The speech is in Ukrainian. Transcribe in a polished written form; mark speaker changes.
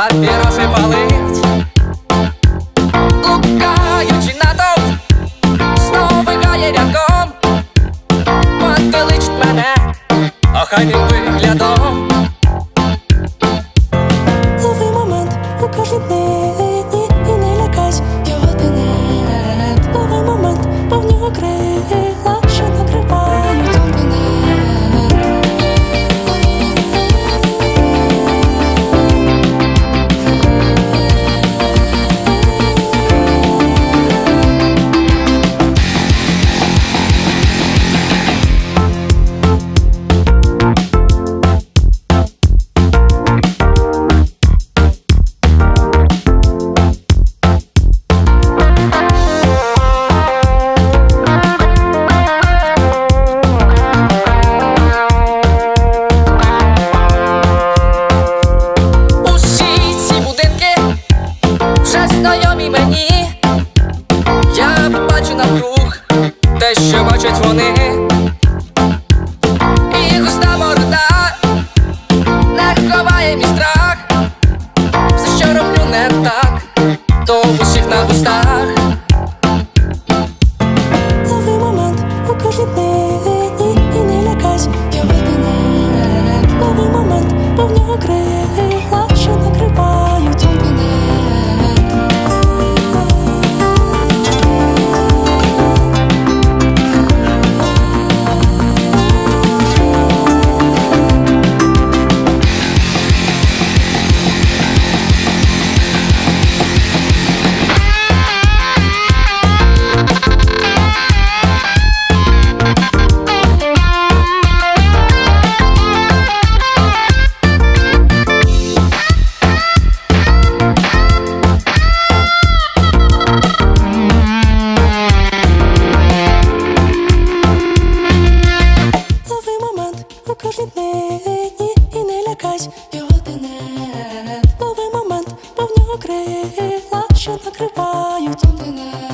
Speaker 1: папіроси палить, блукаючи натовп, знов вигає рядком, мати личить мене охайним виглядом.
Speaker 2: Лови момент у кожній дні і не лякайсь його тенет. Лови момент, бо в нього крила, що накривають континент.
Speaker 1: Знайомі мені, я бачу навкруг те, що бачать вони. І густа борода не ховає мій страх. Все, що роблю не так, то в усіх на вустах.
Speaker 2: Лови момент у кожній дні і не лякайсь його тенет. Лови момент, бо в нього крила, що накривають континент. У кожній дні і не лякайсь його тенет. Лови момент, бо в нього крила, що накривають континент.